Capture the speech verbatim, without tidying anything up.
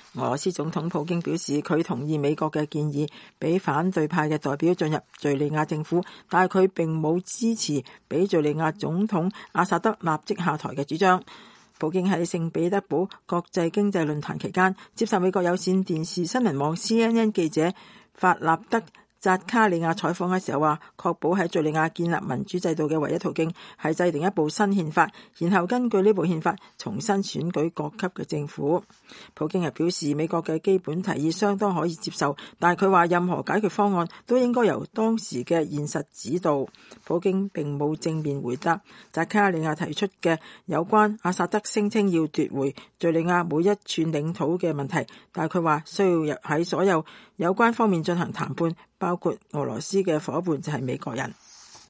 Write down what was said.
俄羅斯總統普京表示，佢同意美國嘅建議，俾反對派嘅代表進入敘利亞政府，但係佢並冇支持俾敘利亞總統阿薩德立即下台嘅主張。普京喺聖彼得堡國際經濟論壇期間，接受美國有線電視新聞網 C N N 記者法納德扎卡里亞採訪嘅時候話，確保喺敘利亞建立民主制度嘅唯一途徑係制定一部新憲法，然後根據呢部憲法重新選舉各級嘅政府。普京又表示，美國嘅基本提議相當可以接受，但係佢話任何解決方案都應該由當時嘅現實指導。普京並冇正面回答扎卡里亞提出嘅有關阿薩德聲稱要奪回敘利亞每一寸領土嘅問題，但係佢話需要喺所有有關方面進行談判，包括俄羅斯嘅夥伴就係美國人。